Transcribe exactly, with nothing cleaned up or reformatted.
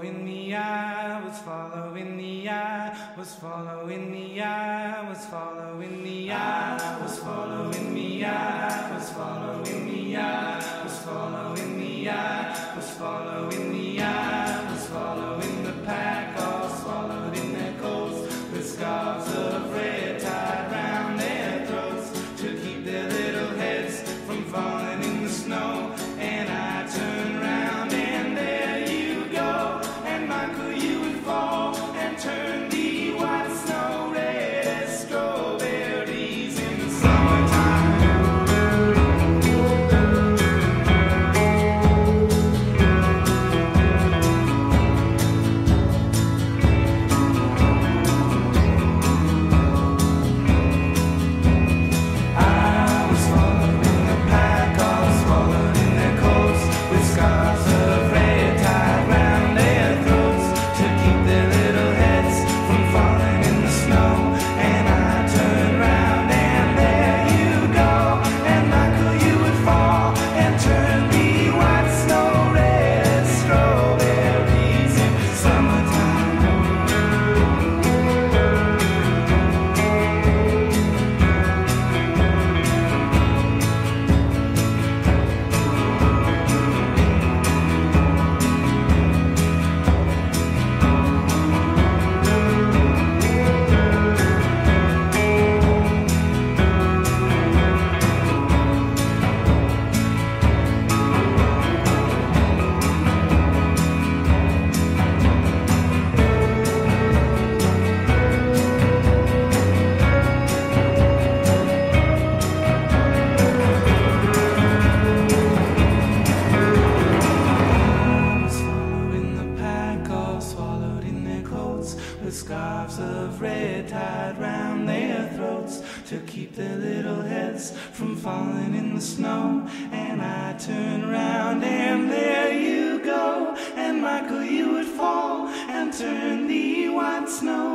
following the eye, was following the eye, was following the eye, was following the eye, was following the eye, was following the eye, was following the eye, was following the eye, was following the pack, all swallowed in their coats, with scarves of red tied round their throats to keep their little heads from falling in the snow. And I turn round and there you go, and Michael, you would fall and turn the white snow red as strawberries in the summertime. With scarves of red tied round their throats to keep their little heads from falling in the snow. And I turn round and there you go, and Michael, you would fall and turn the white snow